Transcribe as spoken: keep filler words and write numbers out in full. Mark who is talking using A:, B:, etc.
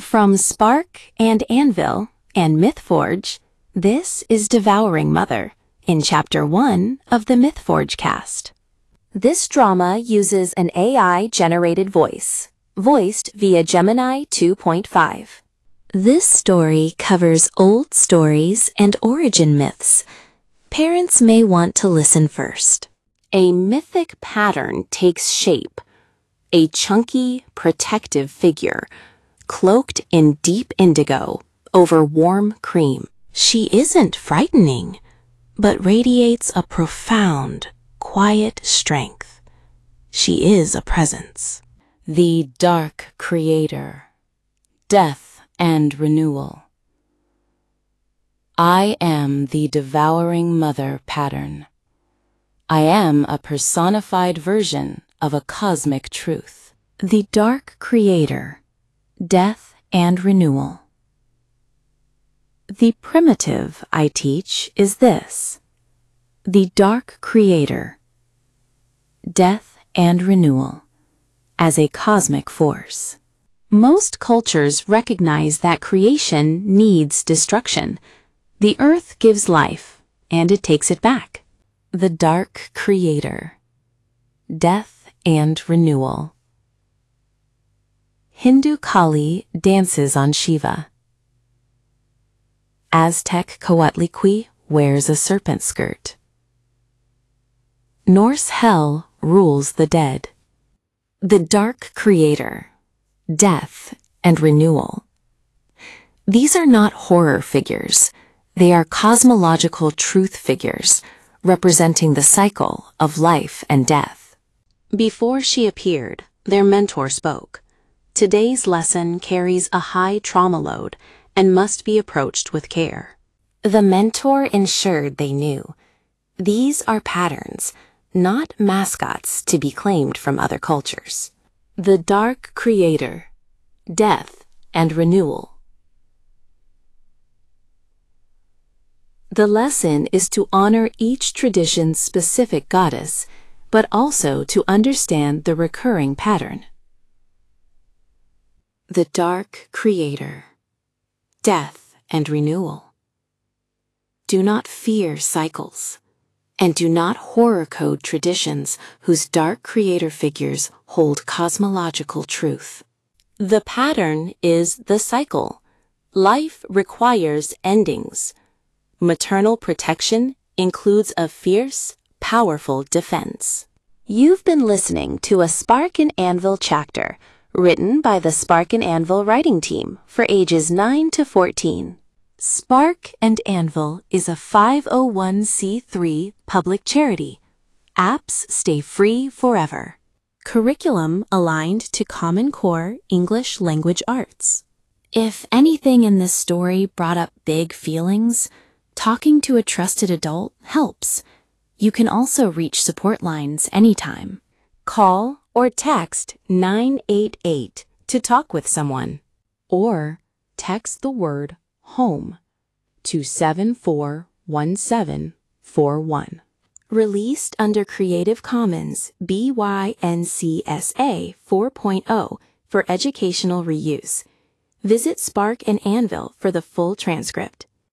A: From Spark and Anvil and MythForge, this is Devouring Mother in Chapter one of the MythForge cast. This drama uses an A I-generated voice, voiced via Gemini two point five. This story covers old stories and origin myths. Parents may want to listen first. A mythic pattern takes shape. A chunky, protective figure, cloaked in deep indigo over warm cream. She isn't frightening, but radiates a profound, quiet strength. She is a presence. The Dark Creator, Death and Renewal. I am the Devouring Mother pattern. I am a personified version of a cosmic truth. The Dark Creator, Death and Renewal. The primitive I teach is this: the Dark Creator, Death and Renewal, as a cosmic force. Most cultures recognize that creation needs destruction. The earth gives life, and it takes it back. The Dark Creator, Death and Renewal. Hindu Kali dances on Shiva. Aztec Coatlicue wears a serpent skirt. Norse Hel rules the dead. The Dark Creator, Death and Renewal. These are not horror figures. They are cosmological truth figures, representing the cycle of life and death. Before she appeared, their mentor spoke. Today's lesson carries a high trauma load and must be approached with care. The mentor ensured they knew. These are patterns, not mascots to be claimed from other cultures. The Dark Creator, Death and Renewal. The lesson is to honor each tradition's specific goddess, but also to understand the recurring pattern. The Dark Creator, Death and Renewal. Do not fear cycles, and do not horror code traditions whose Dark Creator figures hold cosmological truth. The pattern is the cycle. Life requires endings. Maternal protection includes a fierce, powerful defense. You've been listening to a Spark and Anvil chapter, written by the Spark and Anvil writing team for ages nine to fourteen. Spark and Anvil is a five oh one c three public charity. Apps stay free forever. Curriculum aligned to Common Core English Language Arts. If anything in this story brought up big feelings, talking to a trusted adult helps. You can also reach support lines anytime. Call or text nine eight eight to talk with someone, or text the word HOME to seven four one seven four one. Released under Creative Commons B Y N C S A four point oh for educational reuse. Visit Spark and Anvil for the full transcript.